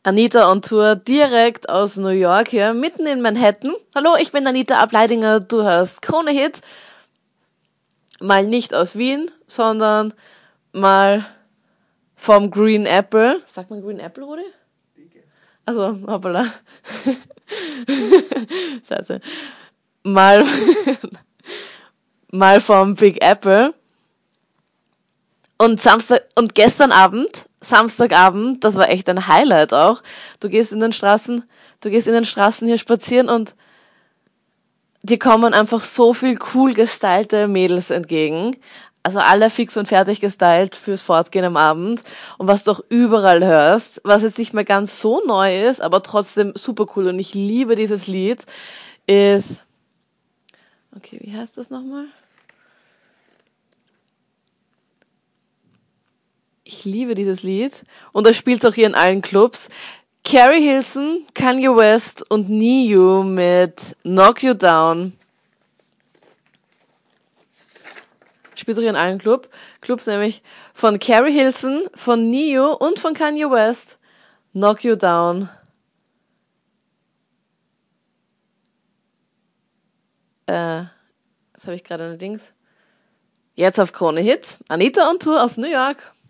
Anita on Tour direkt aus New York hier, mitten in Manhattan. Hallo, ich bin Anita Ableidinger, du hörst Krone Hit. Mal nicht aus Wien, sondern mal vom Green Apple. Sagt man Green Apple, Rudi? Also, hoppala. Scheiße. Mal vom Big Apple. Und Samstagabend, das war echt ein Highlight auch. Du gehst in den Straßen hier spazieren und dir kommen einfach so viel cool gestylte Mädels entgegen. Also alle fix und fertig gestylt fürs Fortgehen am Abend. Und was du auch überall hörst, was jetzt nicht mehr ganz so neu ist, aber trotzdem super cool. Und ich liebe dieses Lied, ist... Okay, wie heißt das nochmal? Ich liebe dieses Lied. Und das spielt's auch hier in allen Clubs. Carrie Hilson, Kanye West und Ne-Yo mit Knock You Down. Spielt auch hier in allen Clubs, nämlich von Carrie Hilson, von Ne-Yo und von Kanye West. Knock You Down. Jetzt habe ich gerade eine Dings. Jetzt auf Krone Hit. Anita on Tour aus New York.